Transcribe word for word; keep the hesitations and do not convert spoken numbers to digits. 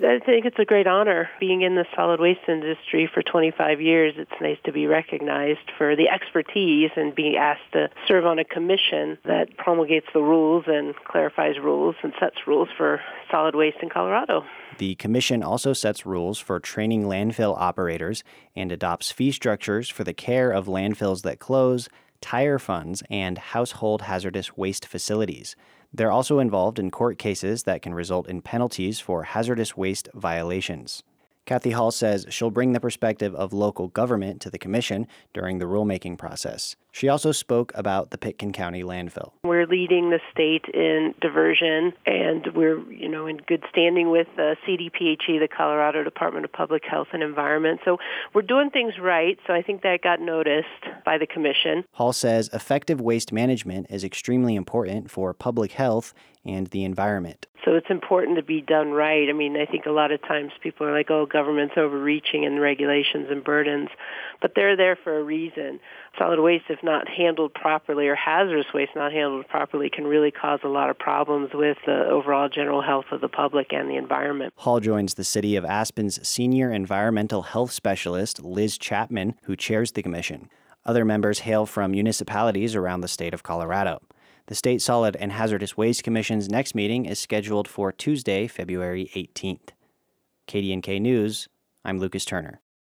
I think it's a great honor. Being in the solid waste industry for twenty-five years, it's nice to be recognized for the expertise and being asked to serve on a commission that promulgates the rules and clarifies rules and sets rules for solid waste in Colorado. The commission also sets rules for training landfill operators and adopts fee structures for the care of landfills that close, tire funds, and household hazardous waste facilities. They're also involved in court cases that can result in penalties for hazardous waste violations. Kathy Hall says she'll bring the perspective of local government to the commission during the rulemaking process. She also spoke about the Pitkin County landfill. We're leading the state in diversion, and we're, you know, in good standing with the C D P H E, the Colorado Department of Public Health and Environment. So we're doing things right, so I think that got noticed by the commission. Hall says effective waste management is extremely important for public health and the environment. So it's important to be done right. I mean, I think a lot of times people are like, oh, government's overreaching in regulations and burdens, but they're there for a reason. Solid waste, if not handled properly, or hazardous waste not handled properly, can really cause a lot of problems with the overall general health of the public and the environment. Hall joins the City of Aspen's senior environmental health specialist, Liz Chapman, who chairs the commission. Other members hail from municipalities around the state of Colorado. The State Solid and Hazardous Waste Commission's next meeting is scheduled for Tuesday, February eighteenth. K D N K News, I'm Lucas Turner.